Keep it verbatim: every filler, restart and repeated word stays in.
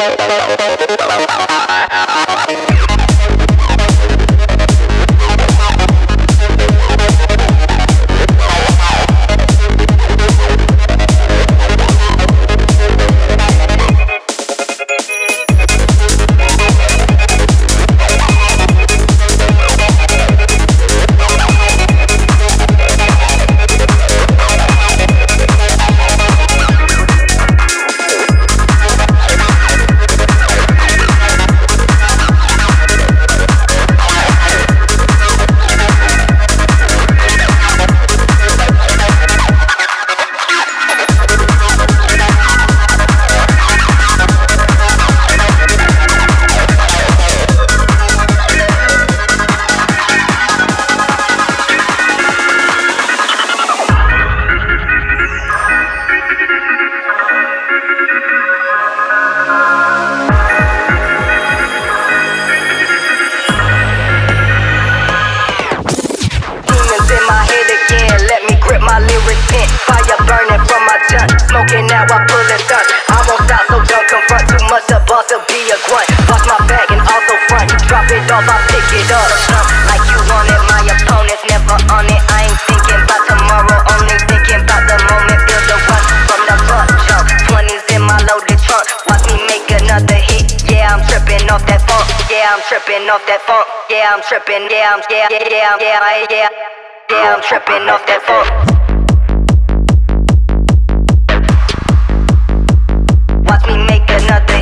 Smoking now, I pull it stunt. I won't stop, so don't confront. Too much to boss to be a grunt. Watch my back and also front. You drop it off, I pick it up. Uh, like you want it, my opponent's never on it. I ain't thinking about tomorrow, only thinking about the moment. Feel the rush from the front jump. twenties in my loaded trunk. Watch me make another hit. Yeah, I'm tripping off that funk. Yeah, I'm tripping off that funk. Yeah, I'm tripping. Yeah, I'm yeah, yeah, yeah, yeah, yeah. Yeah, I'm tripping off that funk. Watch me make another